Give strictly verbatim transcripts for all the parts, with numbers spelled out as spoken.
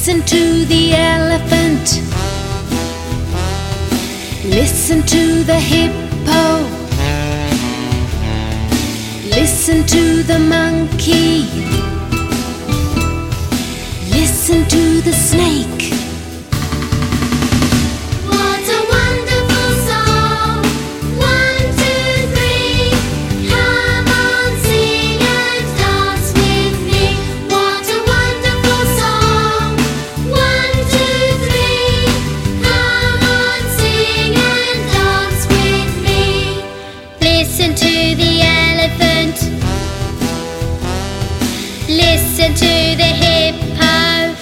Listen to the elephant. Listen to the hippo. Listen to the monkey. Listen to the snake. What a wonderful song! One, two, three. Come on, sing and dance with me. What a wonderful song! One, two, three. Come on, sing and dance with me. Listen to the elephant. Listen to the hippo.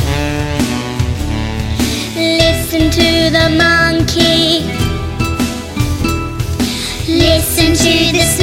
Listen to the monkey. Listen to the